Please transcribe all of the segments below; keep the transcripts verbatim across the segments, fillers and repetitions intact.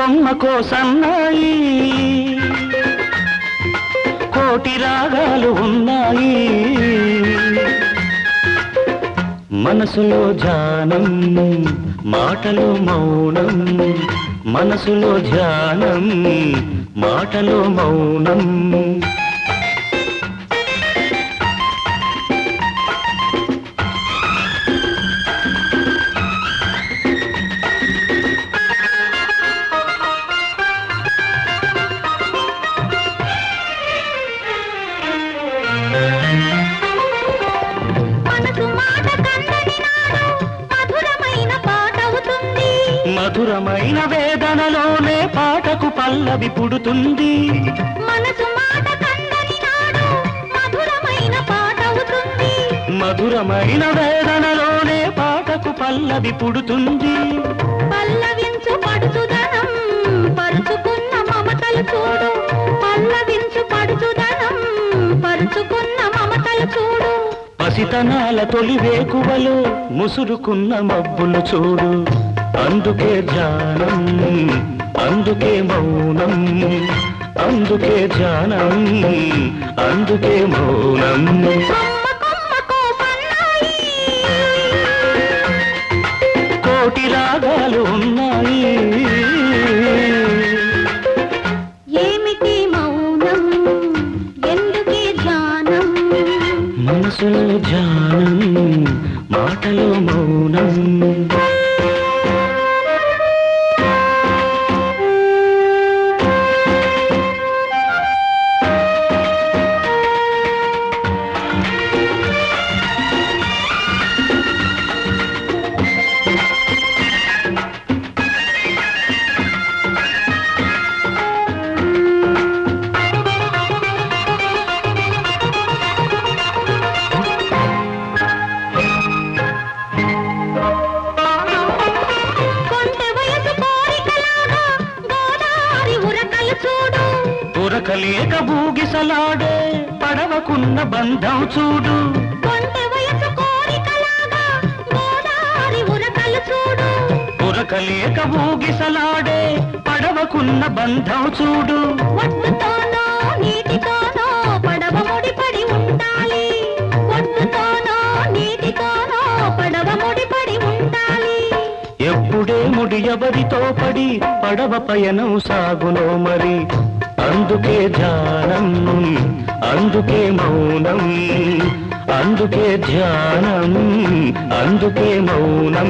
కొమ్మకో సన్నాయి కోటి రాగాలు ఉన్నాయి మనసులో ధ్యానం మాటలో మౌనం మనసులో ధ్యానం మాటలో మౌనం మధురమైన వేదనలోనే పాటకు పల్లవి పుడుతుంది మనసు మాట కందని నాడు మధురమైన పాటవుతుంది మధురమైన వేదనలోనే పాటకు పల్లవి పుడుతుంది పల్లవించు పడుచుదనం పరుచుకున్న మమతలు చూడు పల్లవించు పడుచుదనం పరుచుకున్న మమతలు చూడు పసితనాల తొలి వేకువలో ముసురుకున్న మబ్బులు చూడు అందుకే ధ్యానం అందుకే మౌనం అందుకే ధ్యానం అందుకే మౌనం కోటి రాగాలు ఉన్నాయి ఏమిటి మౌనం ఎందుకే ధ్యానం మనసులో ధ్యానం మాటలో మౌనం ఉరకలేక బూగిసలాడే పడవకున్న బంధం చూడు ఉరకలేక బూగిసలాడే పడవకున్న బంధం చూడు ఒడ్డుతోనో నీటితోనో పడవ ముడిపడి ఉండాలి ఒడ్డుతోనో నీటితోనో పడవ ముడిపడి ఉండాలి ఎప్పుడే ముడి ఎవరితో పడి పడవ పయనం సాగునో మరి అందుకే ధ్యానం అందుకే మౌనం అందుకే ధ్యానం అందుకే మౌనం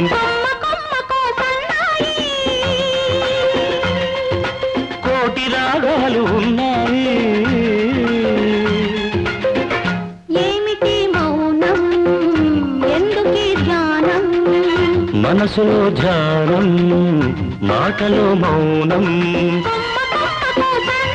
కోటి రాగాలు ఉన్నాయి ఏమిటి మౌనం ఎందుకే ధ్యానం మనసులో ధ్యానం మాటలో మౌనం కొమ్మ కొమ్మకో